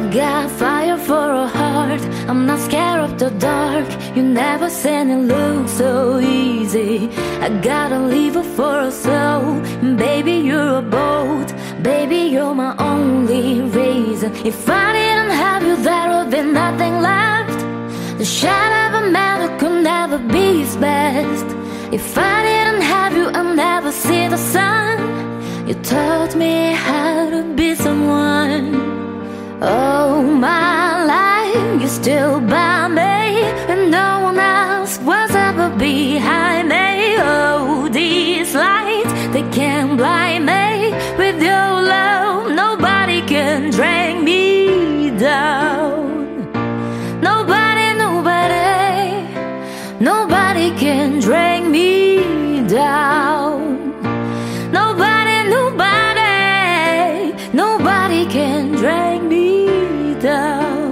I've got fire for a heart, I'm not scared of the dark. You never said it look so easy. I got a lever for a soul. Baby, you're a boat. Baby, you're my only reason. If I didn't have you, there would be nothing left. The shadow of a man who could never be his best. If I didn't have you, I'd never see the sun. You taught me how to be someone. Oh, my life, you're still by me, and no one else was ever behind me. Oh, these lights, they can't blind me. With your love, nobody can drag me down. Nobody can drag me down. Nobody can drag me down.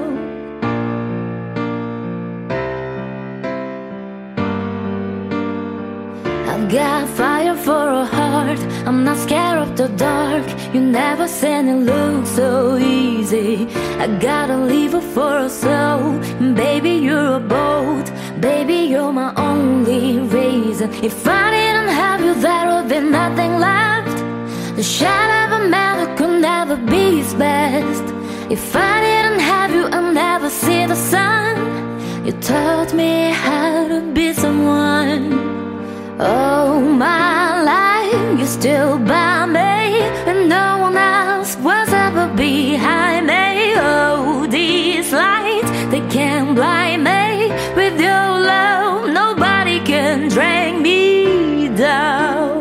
I've got fire for a heart, I'm not scared of the dark. You never said it looked so easy. I got a lever for a soul. Baby, you're a boat. Baby, you're my only reason. If I didn't have you, there would be nothing left. The shadow of a man who could never be his best. If I didn't have you, I'd never see the sun. You taught me how to be someone. Oh, my life, you're still by me, and no one else was ever behind me. Oh, these lights, they can't blind me. With your love, nobody can drag me down.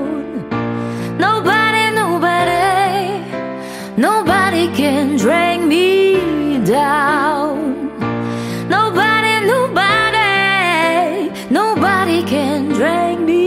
Nobody can drag me down. Nobody can drag me